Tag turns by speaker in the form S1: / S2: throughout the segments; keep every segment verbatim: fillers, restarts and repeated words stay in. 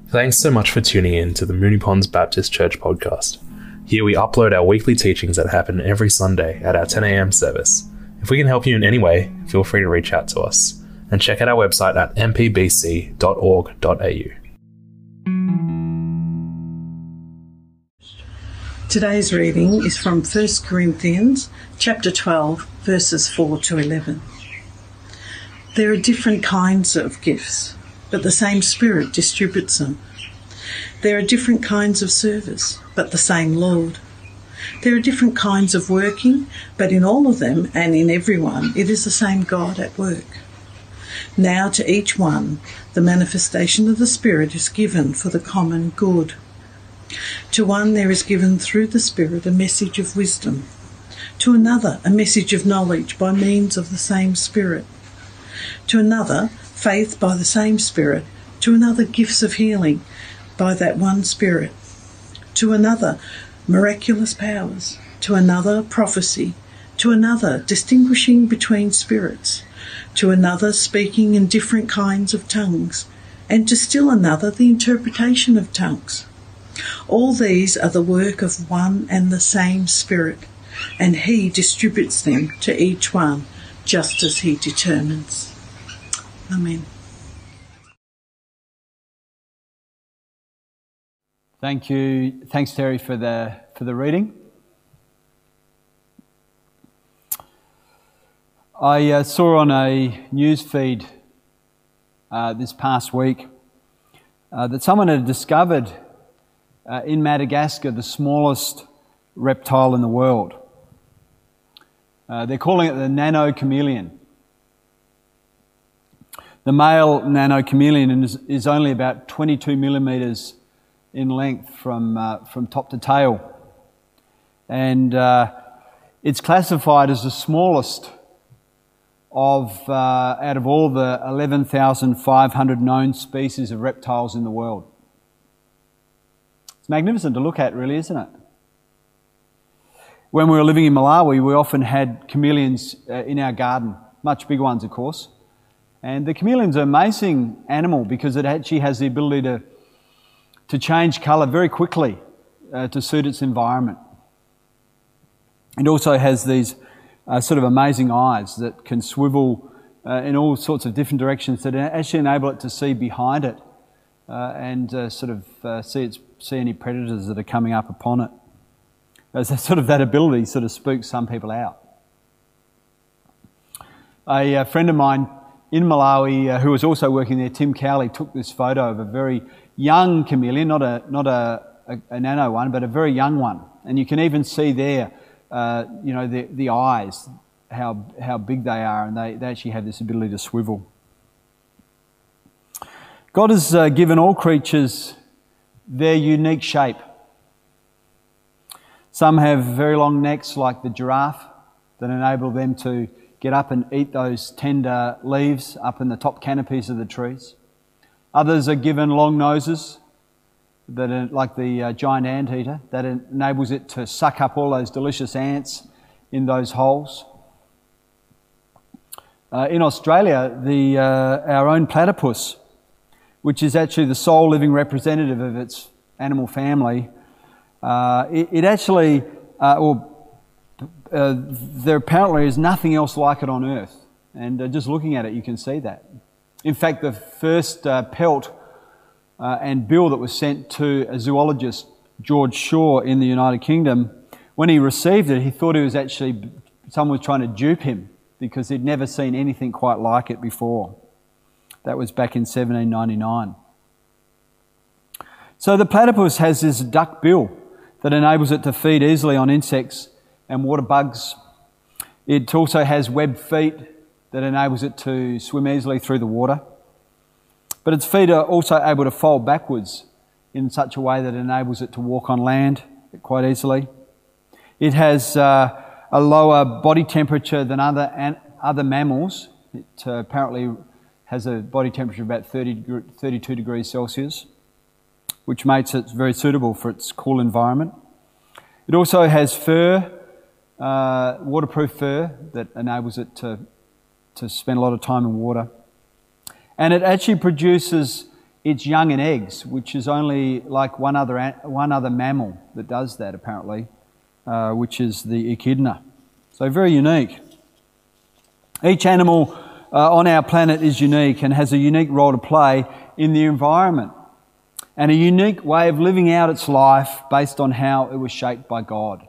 S1: Thanks so much for tuning in to the Moonee Ponds Baptist Church podcast. Here we upload our weekly teachings that happen every Sunday at our ten a.m. service. If we can help you in any way, feel free to reach out to us. And check out our website at m p b c dot org dot a u.
S2: Today's reading is from First Corinthians chapter twelve, verses four to eleven. There are different kinds of gifts, but the same Spirit distributes them. There are different kinds of service, but the same Lord. There are different kinds of working, but in all of them and in everyone, it is the same God at work. Now to each one, the manifestation of the Spirit is given for the common good. To one there is given through the Spirit a message of wisdom, to another a message of knowledge by means of the same Spirit, to another faith by the same Spirit, to another gifts of healing by that one Spirit, to another miraculous powers, to another prophecy, to another distinguishing between spirits, to another speaking in different kinds of tongues, and to still another the interpretation of tongues. All these are the work of one and the same Spirit, and He distributes them to each one just as He determines. Amen.
S3: Thank you. Thanks, Terry, for the for the reading. I uh, saw on a news feed uh, this past week uh, that someone had discovered uh, in Madagascar the smallest reptile in the world. Uh, they're calling it the nano chameleon. The male nano chameleon is, is only about twenty-two millimetres in length from uh, from top to tail, and uh, it's classified as the smallest of uh, out of all the eleven thousand five hundred known species of reptiles in the world. It's magnificent to look at, really, isn't it? When we were living in Malawi, we often had chameleons uh, in our garden, much bigger ones, of course. And the chameleon's an amazing animal because it actually has the ability to to change colour very quickly uh, to suit its environment. It also has these uh, sort of amazing eyes that can swivel uh, in all sorts of different directions that actually enable it to see behind it uh, and uh, sort of uh, see its, see any predators that are coming up upon it. As that sort of that ability sort of spooks some people out. A, a friend of mine in Malawi uh, who was also working there, Tim Cowley, took this photo of a very young chameleon, not a not a, a, a nano one, but a very young one. And you can even see there, uh, you know, the the eyes, how how big they are, and they, they actually have this ability to swivel. God has uh, given all creatures their unique shape. Some have very long necks, like the giraffe, that enable them to get up and eat those tender leaves up in the top canopies of the trees. Others are given long noses, that are like the uh, giant anteater, that enables it to suck up all those delicious ants in those holes. Uh, in Australia, the uh, our own platypus, which is actually the sole living representative of its animal family, uh, it, it actually, uh, well, uh, there apparently is nothing else like it on Earth, and uh, just looking at it, you can see that. In fact, the first uh, pelt uh, and bill that was sent to a zoologist, George Shaw, in the United Kingdom, when he received it, he thought it was actually someone was trying to dupe him because he'd never seen anything quite like it before. That was back in seventeen ninety-nine. So the platypus has this duck bill that enables it to feed easily on insects and water bugs. It also has webbed feet that enables it to swim easily through the water. But its feet are also able to fold backwards in such a way that enables it to walk on land quite easily. It has uh, a lower body temperature than other an, other mammals. It uh, apparently has a body temperature of about thirty, thirty-two degrees Celsius, which makes it very suitable for its cool environment. It also has fur, uh, waterproof fur, that enables it to, to spend a lot of time in water. And it actually produces its young and eggs, which is only like one other one other mammal that does that apparently, uh, which is the echidna. So very unique. Each animal uh, on our planet is unique and has a unique role to play in the environment and a unique way of living out its life based on how it was shaped by God.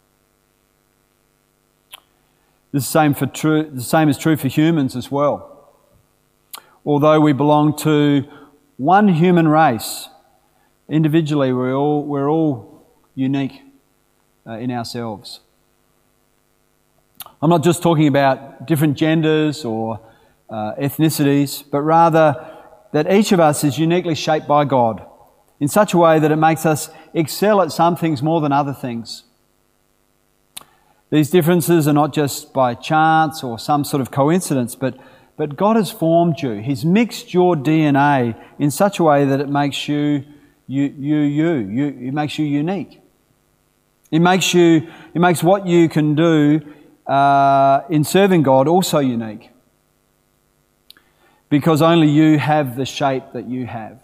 S3: The same, for true, the same is true for humans as well. Although we belong to one human race, individually we're all, we're all unique uh, in ourselves. I'm not just talking about different genders or uh, ethnicities, but rather that each of us is uniquely shaped by God in such a way that it makes us excel at some things more than other things. These differences are not just by chance or some sort of coincidence, but, but God has formed you. He's mixed your D N A in such a way that it makes you you, you, you, you it makes you unique. It makes you, it makes what you can do uh, in serving God also unique. Because only you have the shape that you have.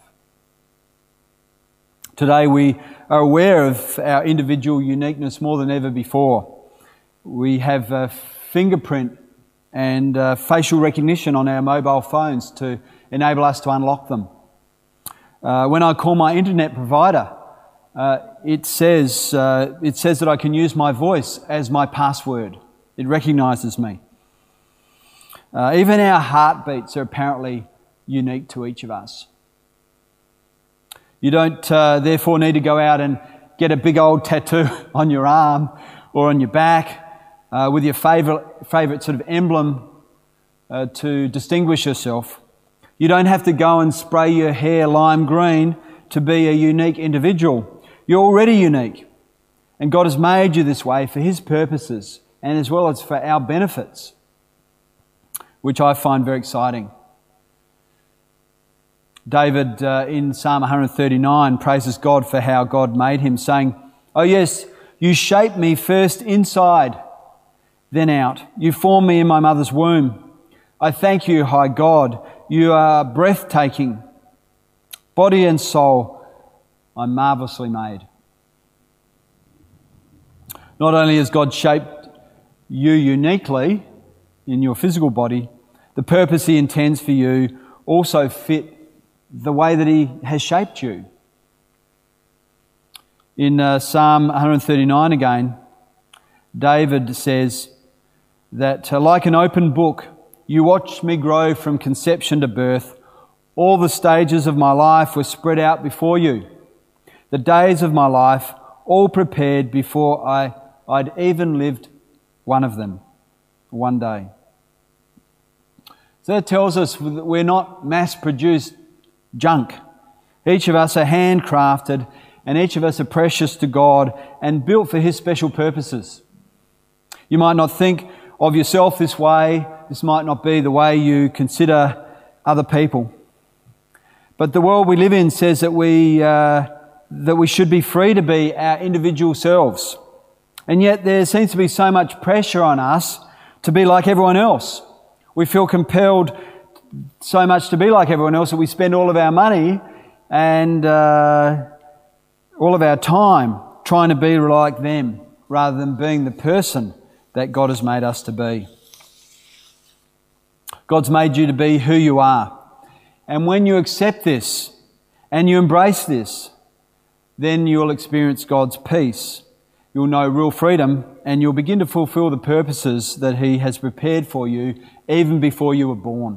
S3: Today we are aware of our individual uniqueness more than ever before. We have a fingerprint and uh, facial recognition on our mobile phones to enable us to unlock them. Uh, when I call my internet provider, uh, it says uh, it says that I can use my voice as my password. It recognises me. Uh, even our heartbeats are apparently unique to each of us. You don't uh, therefore need to go out and get a big old tattoo on your arm or on your back uh, with your favourite favourite sort of emblem uh, to distinguish yourself. You don't have to go and spray your hair lime green to be a unique individual. You're already unique. And God has made you this way for His purposes and as well as for our benefits, which I find very exciting. David uh, in Psalm one thirty-nine praises God for how God made him, saying, "Oh yes, you shaped me first inside, then out. You formed me in my mother's womb. I thank you, high God. You are breathtaking. Body and soul, I'm marvellously made." Not only has God shaped you uniquely in your physical body, the purpose He intends for you also fit the way that He has shaped you. In uh, Psalm one thirty-nine again, David says that uh, like an open book, you watched me grow from conception to birth. All the stages of my life were spread out before you. The days of my life all prepared before I, I'd even lived one of them, one day. So that tells us that we're not mass-produced junk. Each of us are handcrafted and each of us are precious to God and built for His special purposes. You might not think of yourself this way. This might not be the way you consider other people. But the world we live in says that we, uh, that we should be free to be our individual selves. And yet there seems to be so much pressure on us to be like everyone else. We feel compelled so much to be like everyone else that we spend all of our money and uh, all of our time trying to be like them rather than being the person that God has made us to be. God's made you to be who you are. And when you accept this and you embrace this, then you'll experience God's peace. You'll know real freedom and you'll begin to fulfill the purposes that He has prepared for you even before you were born.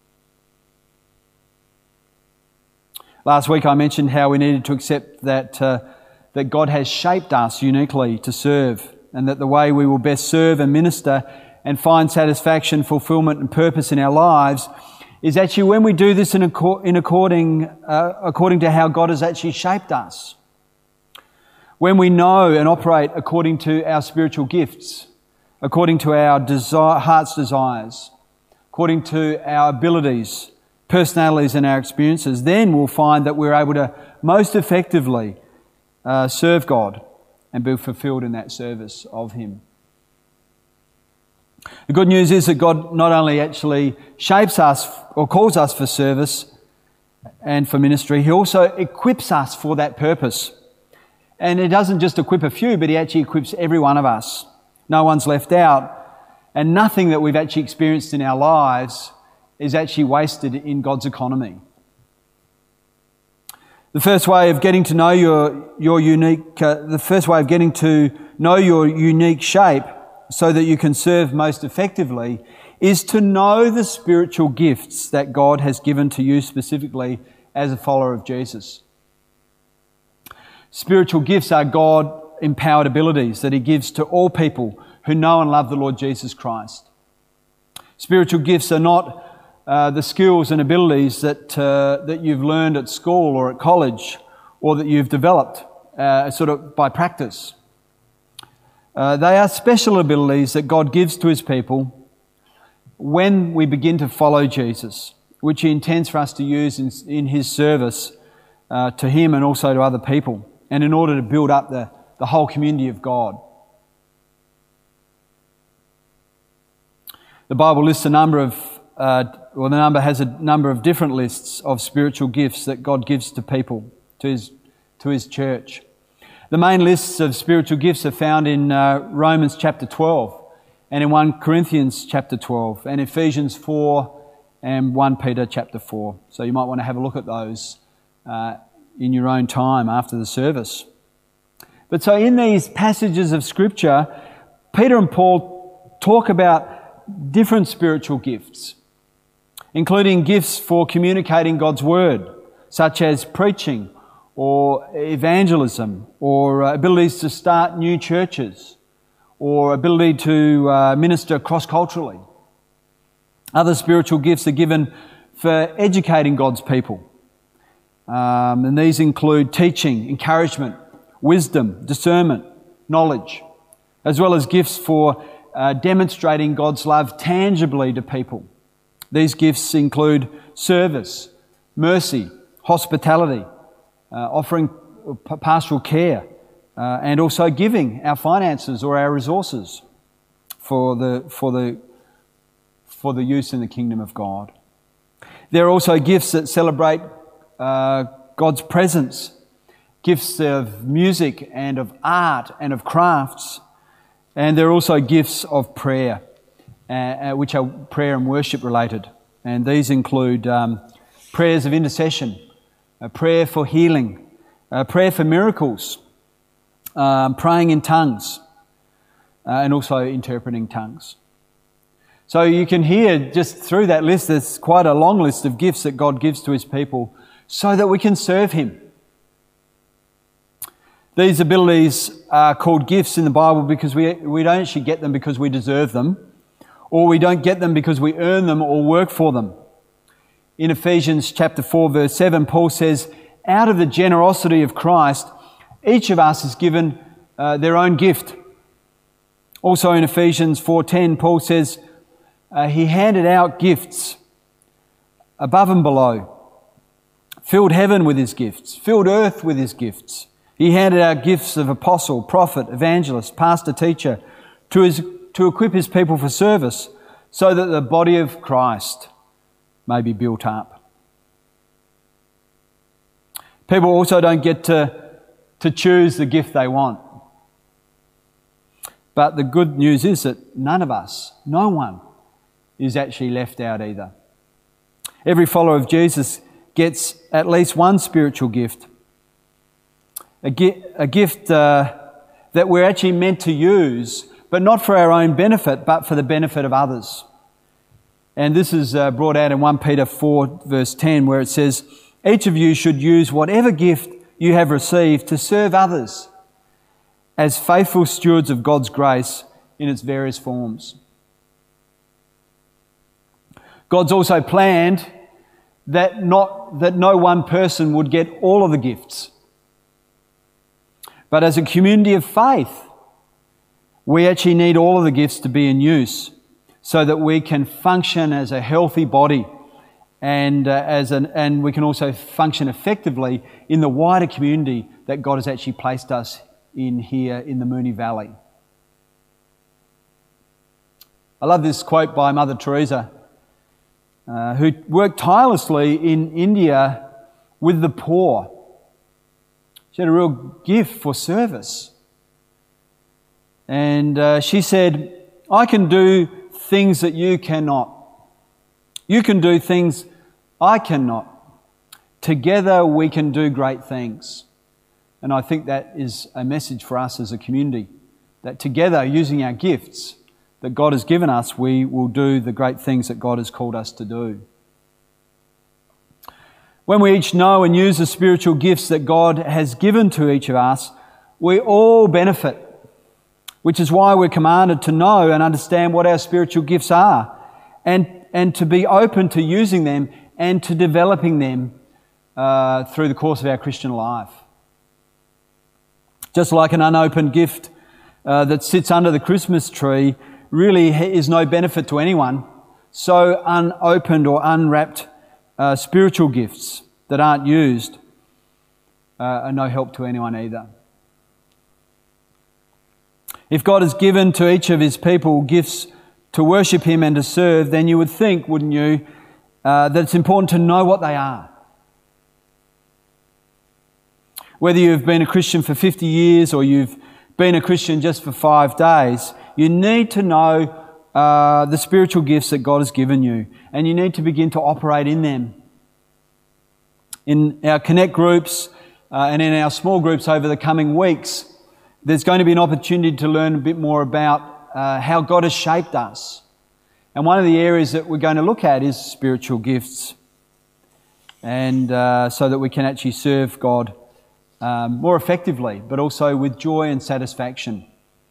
S3: Last week I mentioned how we needed to accept that, uh, that God has shaped us uniquely to serve, and that the way we will best serve and minister and find satisfaction, fulfillment and purpose in our lives is actually when we do this in, accord, in according, uh, according to how God has actually shaped us. When we know and operate according to our spiritual gifts, according to our desire, heart's desires, according to our abilities, personalities and our experiences, then we'll find that we're able to most effectively uh, serve God and be fulfilled in that service of Him. The good news is that God not only actually shapes us or calls us for service, and for ministry, He also equips us for that purpose. And He doesn't just equip a few, but He actually equips every one of us. No one's left out. And nothing that we've actually experienced in our lives is actually wasted in God's economy. The first way of getting to know your, your unique, uh, the first way of getting to know your unique shape so that you can serve most effectively is to know the spiritual gifts that God has given to you specifically as a follower of Jesus. Spiritual gifts are God-empowered abilities that He gives to all people who know and love the Lord Jesus Christ. Spiritual gifts are not uh, the skills and abilities that uh, that you've learned at school or at college, or that you've developed uh, sort of by practice. Uh, they are special abilities that God gives to His people when we begin to follow Jesus, which He intends for us to use in, in His service uh, to Him and also to other people, and in order to build up the, the whole community of God. The Bible lists a number of, uh, well, the number has a number of different lists of spiritual gifts that God gives to people, to His, to His church. The main lists of spiritual gifts are found in uh, Romans chapter twelve, and in First Corinthians chapter twelve, and Ephesians four, and First Peter chapter four. So you might want to have a look at those uh, in your own time after the service. But so in these passages of Scripture, Peter and Paul talk about different spiritual gifts, including gifts for communicating God's Word, such as preaching or evangelism, or uh, abilities to start new churches, or ability to uh, minister cross-culturally. Other spiritual gifts are given for educating God's people. Um, and these include teaching, encouragement, wisdom, discernment, knowledge, as well as gifts for Uh, demonstrating God's love tangibly to people. These gifts include service, mercy, hospitality, uh, offering pastoral care, uh, and also giving our finances or our resources for the for the for the use in the kingdom of God. There are also gifts that celebrate uh, God's presence, gifts of music and of art and of crafts. And there are also gifts of prayer, uh, which are prayer and worship related. And these include um, prayers of intercession, a prayer for healing, a prayer for miracles, um, praying in tongues, uh, and also interpreting tongues. So you can hear just through that list, there's quite a long list of gifts that God gives to His people so that we can serve Him. These abilities are called gifts in the Bible because we, we don't actually get them because we deserve them, or we don't get them because we earn them or work for them. In Ephesians chapter four, verse seven, Paul says, out of the generosity of Christ, each of us is given uh, their own gift. Also in Ephesians four ten, Paul says, uh, He handed out gifts above and below, filled heaven with His gifts, filled earth with His gifts. He handed out gifts of apostle, prophet, evangelist, pastor, teacher to, his, to equip His people for service so that the body of Christ may be built up. People also don't get to, to choose the gift they want. But the good news is that none of us, no one, is actually left out either. Every follower of Jesus gets at least one spiritual gift. A, gi- a gift uh, that we're actually meant to use, but not for our own benefit, but for the benefit of others. And this is uh, brought out in First Peter four, verse ten, where it says, each of you should use whatever gift you have received to serve others as faithful stewards of God's grace in its various forms. God's also planned that not that no one person would get all of the gifts. But as a community of faith, we actually need all of the gifts to be in use so that we can function as a healthy body and uh, as an and we can also function effectively in the wider community that God has actually placed us in here in the Moonee Valley. I love this quote by Mother Teresa, uh, who worked tirelessly in India with the poor. She had a real gift for service. And uh, she said, I can do things that you cannot. You can do things I cannot. Together we can do great things. And I think that is a message for us as a community, that together, using our gifts that God has given us, we will do the great things that God has called us to do. When we each know and use the spiritual gifts that God has given to each of us, we all benefit, which is why we're commanded to know and understand what our spiritual gifts are, and, and to be open to using them and to developing them uh, through the course of our Christian life. Just like an unopened gift uh, that sits under the Christmas tree really is no benefit to anyone, so unopened or unwrapped uh, spiritual gifts that aren't used uh, are no help to anyone either. If God has given to each of His people gifts to worship Him and to serve, then you would think, wouldn't you, uh, that it's important to know what they are. Whether you've been a Christian for fifty years or you've been a Christian just for five days, you need to know uh, the spiritual gifts that God has given you, and you need to begin to operate in them. In our Connect groups uh, and in our small groups over the coming weeks, there's going to be an opportunity to learn a bit more about uh, how God has shaped us. And one of the areas that we're going to look at is spiritual gifts, and uh, so that we can actually serve God Um, more effectively, but also with joy and satisfaction.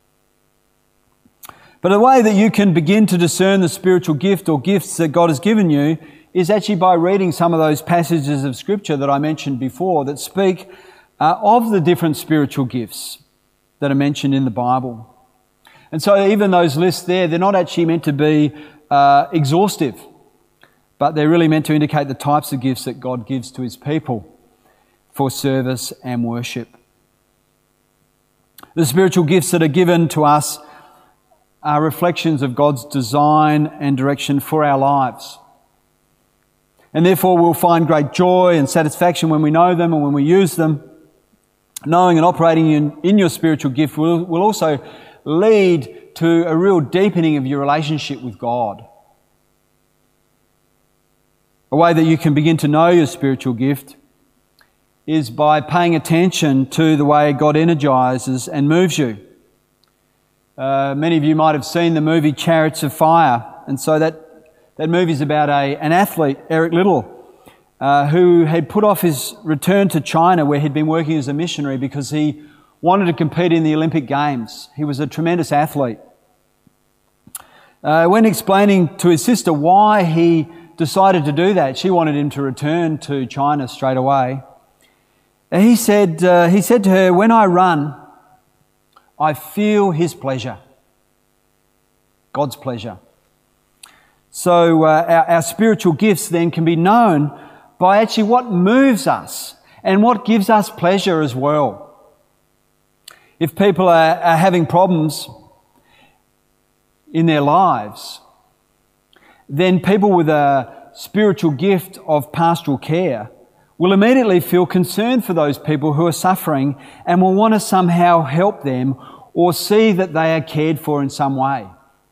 S3: But the way that you can begin to discern the spiritual gift or gifts that God has given you is actually by reading some of those passages of Scripture that I mentioned before that speak uh, of the different spiritual gifts that are mentioned in the Bible. And so even those lists there, they're not actually meant to be uh, exhaustive, but they're really meant to indicate the types of gifts that God gives to His people for service and worship. The spiritual gifts that are given to us are reflections of God's design and direction for our lives. And therefore we'll find great joy and satisfaction when we know them and when we use them. Knowing and operating in, in your spiritual gift will, will also lead to a real deepening of your relationship with God. A way that you can begin to know your spiritual gift is by paying attention to the way God energises and moves you. Uh, many of you might have seen the movie Chariots of Fire, and so that, that movie is about a, an athlete, Eric Liddell, uh, who had put off his return to China where he'd been working as a missionary because he wanted to compete in the Olympic Games. He was a tremendous athlete. Uh, when explaining to his sister why he decided to do that, she wanted him to return to China straight away. He said, uh, he said to her, when I run, I feel His pleasure, God's pleasure. So uh, our, our spiritual gifts then can be known by actually what moves us and what gives us pleasure as well. If people are, are having problems in their lives, then people with a spiritual gift of pastoral care will immediately feel concerned for those people who are suffering and will want to somehow help them or see that they are cared for in some way.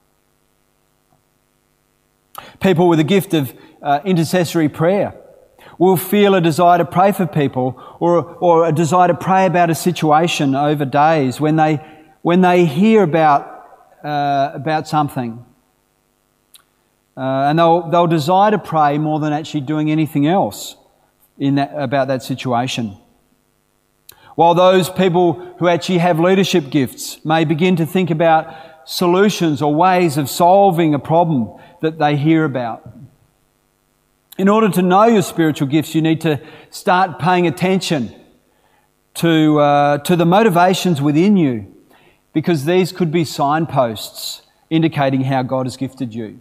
S3: People with a gift of uh, intercessory prayer will feel a desire to pray for people or, or a desire to pray about a situation over days when they, when they hear about, uh, about something. Uh, and they'll, they'll desire to pray more than actually doing anything else in that, about that situation. While those people who actually have leadership gifts may begin to think about solutions or ways of solving a problem that they hear about. In order to know your spiritual gifts, you need to start paying attention to, uh, to the motivations within you, because these could be signposts indicating how God has gifted you.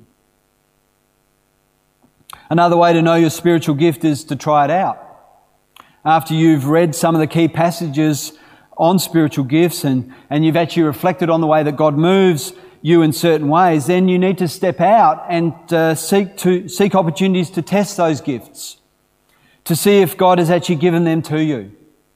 S3: Another way to know your spiritual gift is to try it out. After you've read some of the key passages on spiritual gifts and, and you've actually reflected on the way that God moves you in certain ways, then you need to step out and uh, seek to seek opportunities to test those gifts, to see if God has actually given them to you.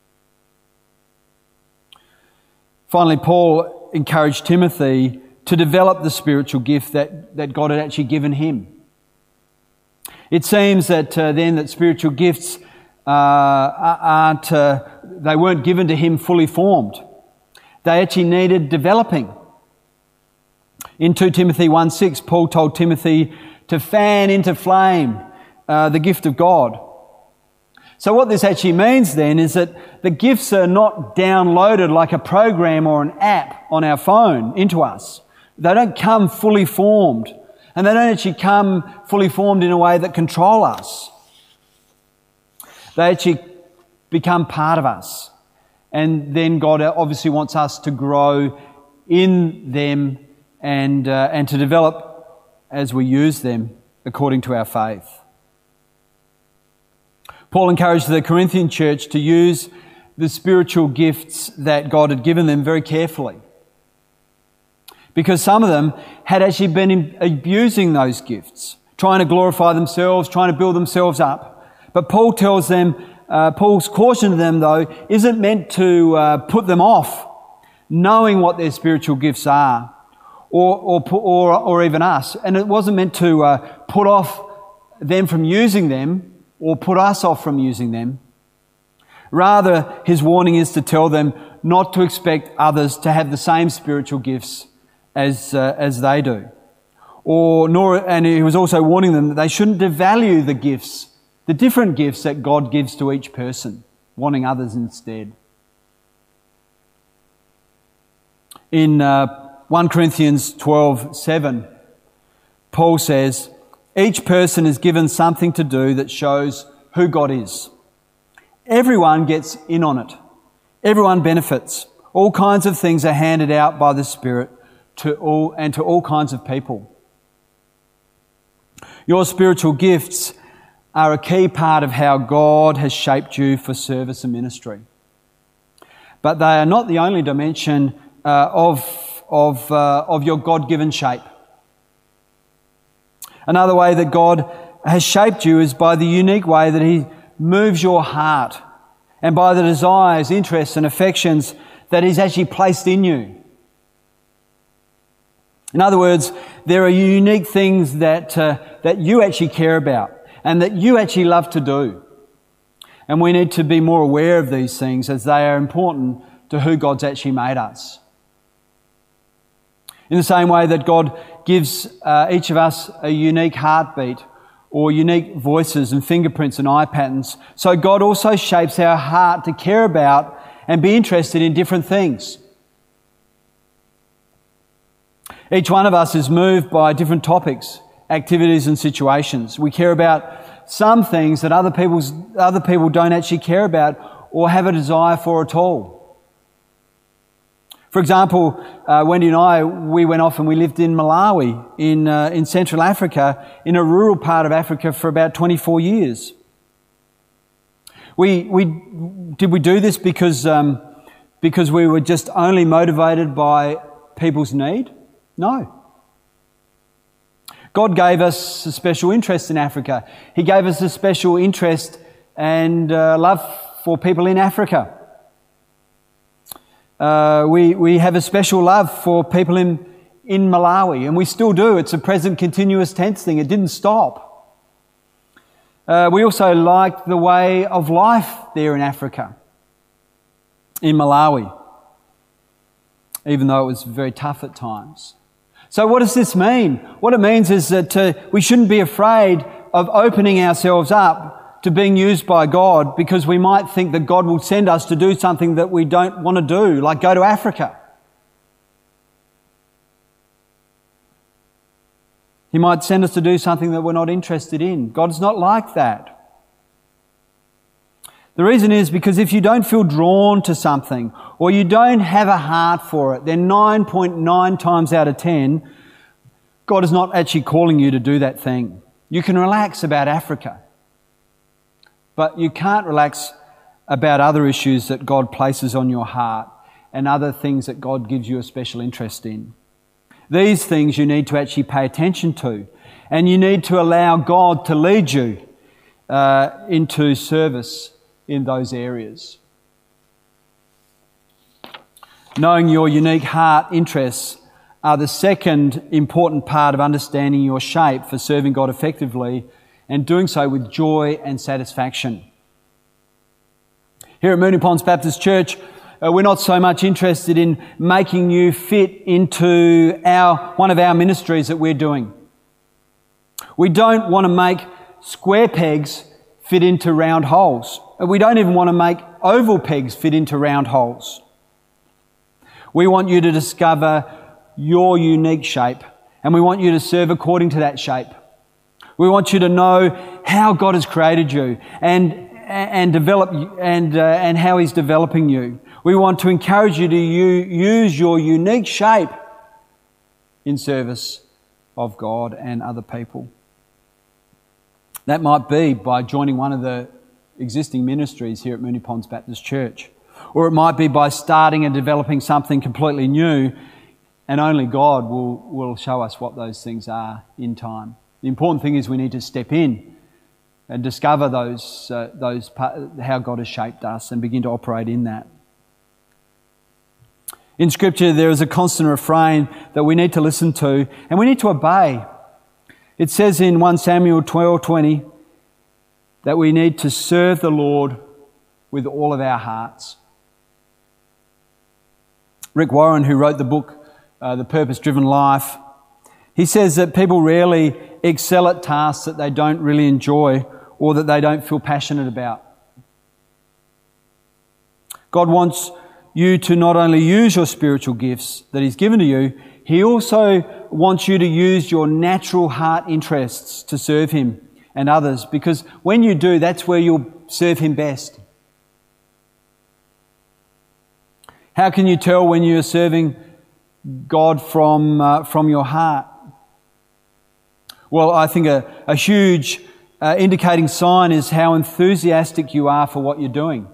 S3: Finally, Paul encouraged Timothy to develop the spiritual gift that, that God had actually given him. It seems that uh, then that spiritual gifts uh, aren't, uh, they weren't given to him fully formed. They actually needed developing. In Second Timothy one six, Paul told Timothy to fan into flame uh, the gift of God. So what this actually means then is that the gifts are not downloaded like a program or an app on our phone into us. They don't come fully formed, and they don't actually come fully formed in a way that control us. They actually become part of us. And then God obviously wants us to grow in them and, uh, and to develop as we use them according to our faith. Paul encouraged the Corinthian church to use the spiritual gifts that God had given them very carefully, because some of them had actually been abusing those gifts, trying to glorify themselves, trying to build themselves up. But Paul tells them, uh, Paul's caution to them though, isn't meant to uh, put them off knowing what their spiritual gifts are, or or or, or even us. And it wasn't meant to uh, put off them from using them, or put us off from using them. Rather, his warning is to tell them not to expect others to have the same spiritual gifts as uh, as they do. Or nor, and he was also warning them that they shouldn't devalue the gifts, the different gifts that God gives to each person, wanting others instead. In uh, First Corinthians twelve seven, Paul says, each person is given something to do that shows who God is. Everyone gets in on it. Everyone benefits. All kinds of things are handed out by the Spirit to all and to all kinds of people. Your spiritual gifts are a key part of how God has shaped you for service and ministry. But they are not the only dimension uh, of, of, uh, of your God-given shape. Another way that God has shaped you is by the unique way that He moves your heart, and by the desires, interests and affections that He's actually placed in you. In other words, there are unique things that, uh, that you actually care about and that you actually love to do. And we need to be more aware of these things, as they are important to who God's actually made us. In the same way that God gives uh, each of us a unique heartbeat, or unique voices and fingerprints and eye patterns, so God also shapes our heart to care about and be interested in different things. Each one of us is moved by different topics, activities and situations. We care about some things that other people's, other people don't actually care about or have a desire for at all. For example, uh, Wendy and I, we went off and we lived in Malawi in uh, in Central Africa, in a rural part of Africa, for about twenty-four years. We we did we do this because um, because we were just only motivated by people's need? No. God gave us a special interest in Africa. He gave us a special interest and uh, love for people in Africa. Uh, we, we have a special love for people in, in Malawi, and we still do. It's a present continuous tense thing. It didn't stop. Uh, we also like the way of life there in Africa, in Malawi, even though it was very tough at times. So what does this mean? What it means is that uh, we shouldn't be afraid of opening ourselves up to being used by God, because we might think that God will send us to do something that we don't want to do, like go to Africa. He might send us to do something that we're not interested in. God's not like that. The reason is because if you don't feel drawn to something, or you don't have a heart for it, then nine point nine times out of ten, God is not actually calling you to do that thing. You can relax about Africa, but you can't relax about other issues that God places on your heart and other things that God gives you a special interest in. These things you need to actually pay attention to, and you need to allow God to lead you uh, into service in those areas. Knowing your unique heart interests are the second important part of understanding your shape for serving God effectively and doing so with joy and satisfaction. Here at Moonee Ponds Baptist Church, uh, we're not so much interested in making you fit into our one of our ministries that we're doing. We don't want to make square pegs fit into round holes. We don't even want to make oval pegs fit into round holes. We want you to discover your unique shape, and we want you to serve according to that shape. We want you to know how God has created you and and develop and uh, and how He's developing you. We want to encourage you to u- use your unique shape in service of God and other people. That might be by joining one of the existing ministries here at Moonee Ponds Baptist Church, or it might be by starting and developing something completely new. And only God will, will show us what those things are in time. The important thing is we need to step in and discover those, uh, those how God has shaped us and begin to operate in that. In Scripture, there is a constant refrain that we need to listen to and we need to obey. It says in First Samuel twelve twenty that we need to serve the Lord with all of our hearts. Rick Warren, who wrote the book Uh, The Purpose-Driven Life, he says that people rarely excel at tasks that they don't really enjoy or that they don't feel passionate about. God wants you to not only use your spiritual gifts that He's given to you, He also wants you to use your natural heart interests to serve Him and others, because when you do, that's where you'll serve Him best. How can you tell when you're serving God from uh, from your heart? Well, I think a, a huge uh, indicating sign is how enthusiastic you are for what you're doing.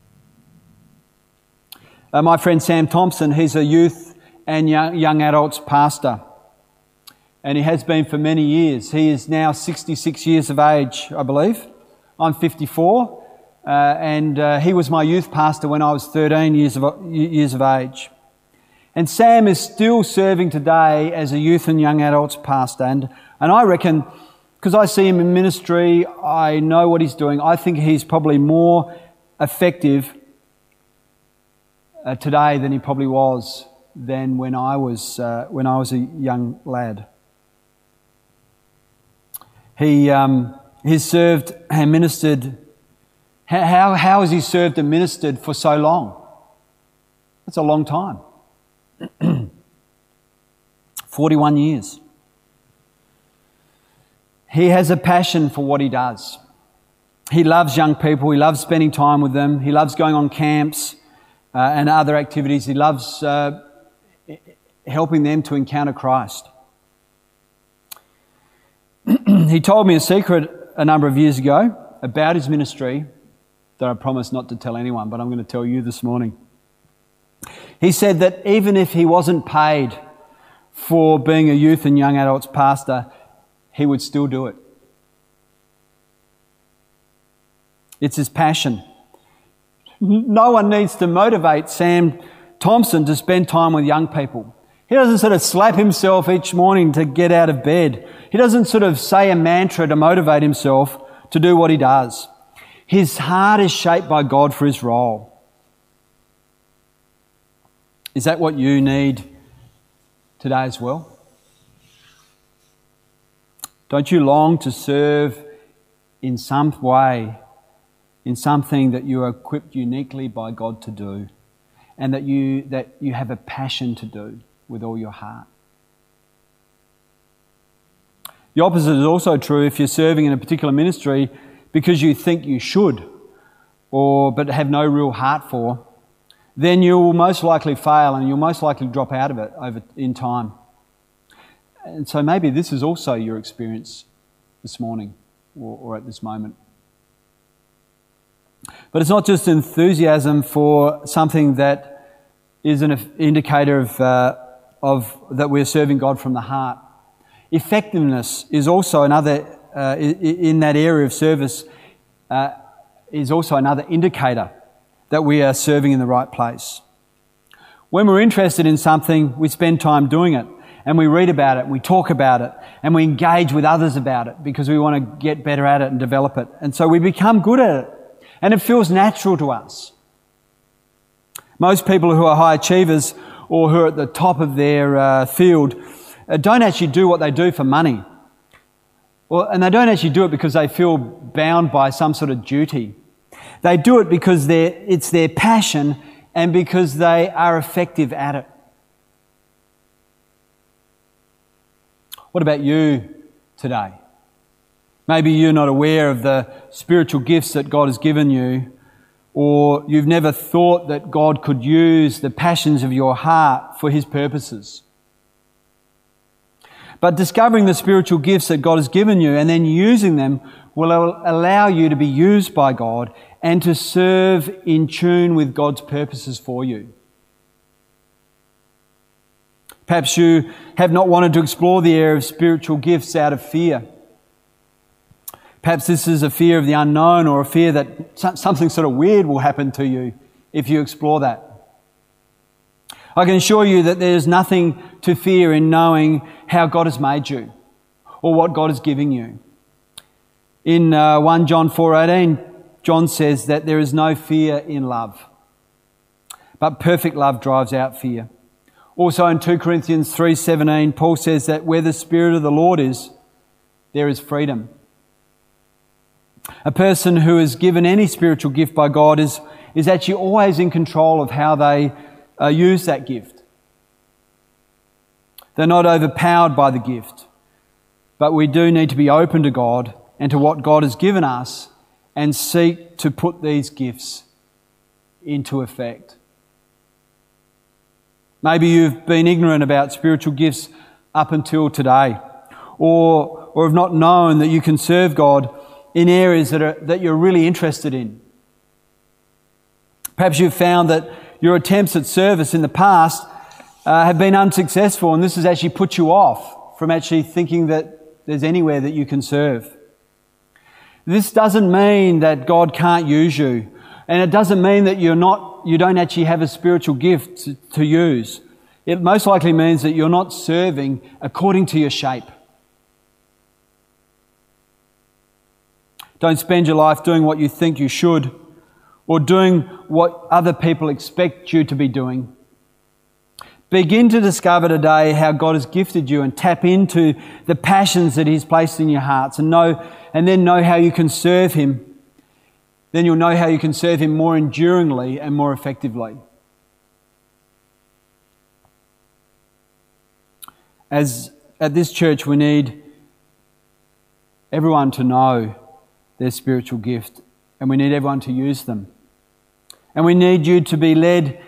S3: Uh, my friend Sam Thompson, he's a youth and young, young adults pastor, and he has been for many years. He is now sixty-six years of age, I believe. I'm fifty-four, uh, and uh, he was my youth pastor when I was thirteen years of years of age. And Sam is still serving today as a youth and young adults pastor. And, and I reckon, because I see him in ministry, I know what he's doing, I think he's probably more effective uh, today than he probably was then when I was, uh, when I was a young lad. He, um, he's served and ministered. How, how has he served and ministered for so long? That's a long time. forty-one years. He has a passion for what he does. He loves young people. He loves spending time with them. He loves going on camps uh, and other activities. He loves uh, helping them to encounter Christ. He told me a secret a number of years ago about his ministry that I promised not to tell anyone, but I'm going to tell you this morning. He said that even if he wasn't paid for being a youth and young adults pastor, he would still do it. It's his passion. No one needs to motivate Sam Thompson to spend time with young people. He doesn't sort of slap himself each morning to get out of bed. He doesn't sort of say a mantra to motivate himself to do what he does. His heart is shaped by God for his role. Is that what you need today as well? Don't you long to serve in some way, in something that you are equipped uniquely by God to do, and that you that you have a passion to do with all your heart? The opposite is also true if you're serving in a particular ministry because you think you should, or but have no real heart for. Then you will most likely fail and you'll most likely drop out of it over in time. And so maybe this is also your experience this morning or, or at this moment. But it's not just enthusiasm for something that is an indicator of, uh, of that we're serving God from the heart. Effectiveness is also another, uh, in that area of service, uh, is also another indicator that we are serving in the right place. When we're interested in something, we spend time doing it, and we read about it, we talk about it, and we engage with others about it because we want to get better at it and develop it. And so we become good at it, and it feels natural to us. Most people who are high achievers or who are at the top of their uh, field uh, don't actually do what they do for money. Well, and they don't actually do it because they feel bound by some sort of duty. They do it because they're, it's their passion and because they are effective at it. What about you today? Maybe you're not aware of the spiritual gifts that God has given you, or you've never thought that God could use the passions of your heart for His purposes. But discovering the spiritual gifts that God has given you and then using them will allow you to be used by God and to serve in tune with God's purposes for you. Perhaps you have not wanted to explore the area of spiritual gifts out of fear. Perhaps this is a fear of the unknown, or a fear that something sort of weird will happen to you if you explore that. I can assure you that there's nothing to fear in knowing how God has made you or what God is giving you. In uh, First John four eighteen, John says that there is no fear in love, but perfect love drives out fear. Also in Second Corinthians three seventeen, Paul says that where the Spirit of the Lord is, there is freedom. A person who is given any spiritual gift by God is, is actually always in control of how they uh, use that gift. They're not overpowered by the gift, but we do need to be open to God and to what God has given us and seek to put these gifts into effect. Maybe you've been ignorant about spiritual gifts up until today, or, or have not known that you can serve God in areas that are, that you're really interested in. Perhaps you've found that your attempts at service in the past uh, have been unsuccessful, and this has actually put you off from actually thinking that there's anywhere that you can serve. This doesn't mean that God can't use you, and it doesn't mean that you're not, you don't actually have a spiritual gift to, to use. It most likely means that you're not serving according to your shape. Don't spend your life doing what you think you should, or doing what other people expect you to be doing. Begin to discover today how God has gifted you and tap into the passions that He's placed in your hearts, and know, and then know how you can serve Him. Then you'll know how you can serve Him more enduringly and more effectively. As at this church, we need everyone to know their spiritual gift, and we need everyone to use them. And we need you to be led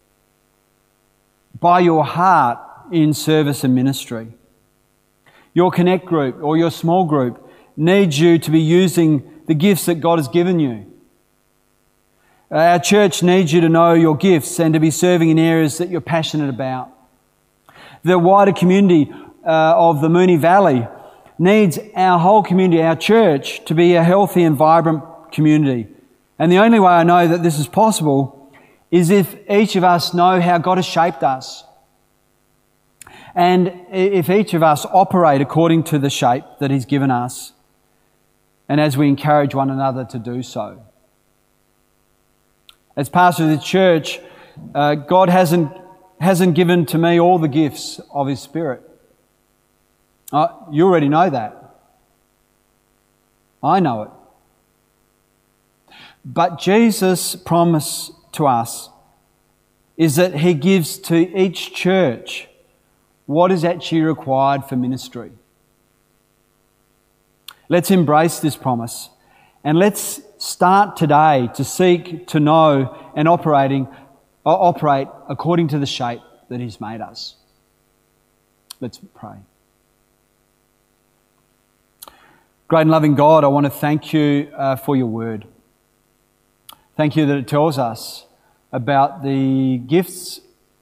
S3: by your heart in service and ministry. Your connect group or your small group needs you to be using the gifts that God has given you. Our church needs you to know your gifts and to be serving in areas that you're passionate about. The wider community uh, of the Moonee Valley needs our whole community, our church, to be a healthy and vibrant community. And the only way I know that this is possible is if each of us know how God has shaped us. And if each of us operate according to the shape that He's given us, and as we encourage one another to do so. As pastor of the church, uh, God hasn't, hasn't given to me all the gifts of His Spirit. Uh, you already know that. I know it. But Jesus' promise to us is that He gives to each church what is actually required for ministry. Let's embrace this promise, and let's start today to seek to know and operating, uh, operate according to the shape that He's made us. Let's pray. Great and loving God, I want to thank You uh, for Your word. Thank You that it tells us about the gifts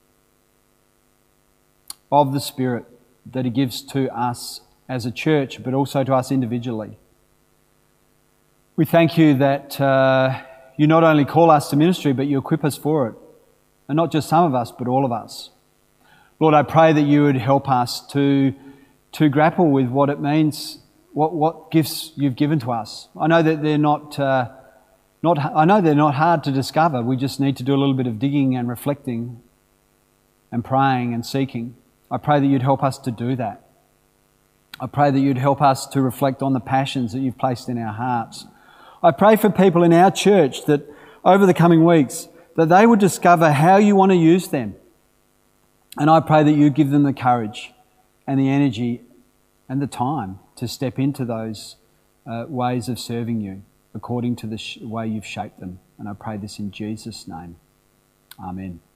S3: of the Spirit that He gives to us as a church, but also to us individually. We thank you that uh, you not only call us to ministry, but you equip us for it. And not just some of us, but all of us. Lord, I pray that you would help us to, to grapple with what it means, what, what gifts you've given to us. I know that they're not, uh, not, I know they're not hard to discover. We just need to do a little bit of digging and reflecting and praying and seeking. I pray that you'd help us to do that. I pray that you'd help us to reflect on the passions that you've placed in our hearts. I pray for people in our church that over the coming weeks, that they would discover how you want to use them. And I pray that you give them the courage and the energy and the time to step into those uh, ways of serving you according to the sh- way you've shaped them. And I pray this in Jesus' name. Amen.